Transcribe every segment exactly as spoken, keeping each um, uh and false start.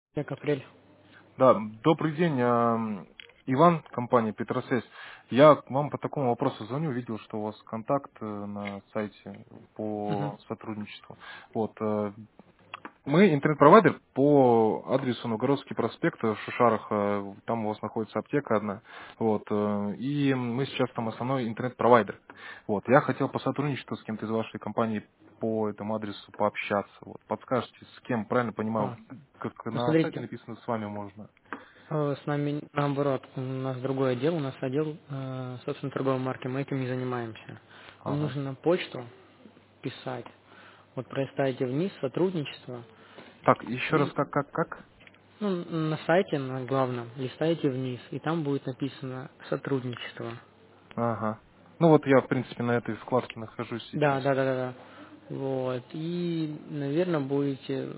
Как апрель. Да, добрый день, ам, Иван, компания Петросвязь. Я к вам по такому вопросу звоню, видел, что у вас контакт э, на сайте Мгм. по сотрудничеству. Вот, э, мы интернет-провайдер по адресу Новгородский проспект в Шишарах, э, там у вас находится аптека одна, вот, э, и мы сейчас там основной интернет-провайдер. Вот, я хотел по сотрудничеству с кем-то из вашей компании по этому адресу пообщаться. Вот, подскажете, с кем, правильно понимаю, А, как ну на сайте смотрите, написано, с вами можно. э, с нами наоборот, у нас другой отдел, у нас отдел, э, собственно, торговой марки, мы этим не занимаемся. Вам Ага. нужно на почту писать, вот пролистаете вниз, сотрудничество, Так, еще раз, и как, как, как? ну, на сайте, на главном, листаете вниз, и там будет написано сотрудничество. Ага. Ну вот я, в принципе, на этой вкладке нахожусь сейчас. Да, да, да, да, да. Вот, и, наверное, будете,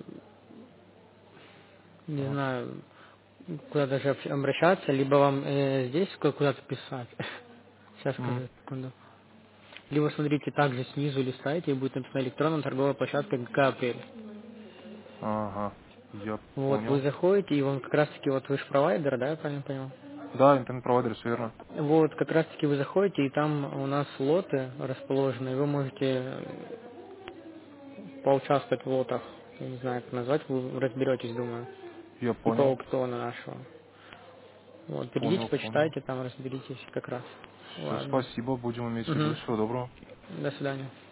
не Ага. знаю, куда даже общ- обращаться, либо вам э, здесь ку- куда-то писать. Сейчас М, скажу, секунду. Либо смотрите также снизу листаете и будет написано электронная торговая площадка ГК «Апрель». Ага. Я Вот, вы понял. заходите, и он как раз таки, вот вы же провайдер, да, я правильно понял? Да, интернет-провайдер, все верно. Вот, как раз таки вы заходите, и там у нас лоты расположены, и вы можете поучаствовать в лотах. Я не знаю, как назвать, вы разберетесь, думаю. Я Типа понял. аукциона нашего. Вот, перейдите, Понял, понял. почитайте, там разберитесь как раз. Все, Ладно. спасибо, будем иметь в виду. Угу. Всего доброго. До свидания.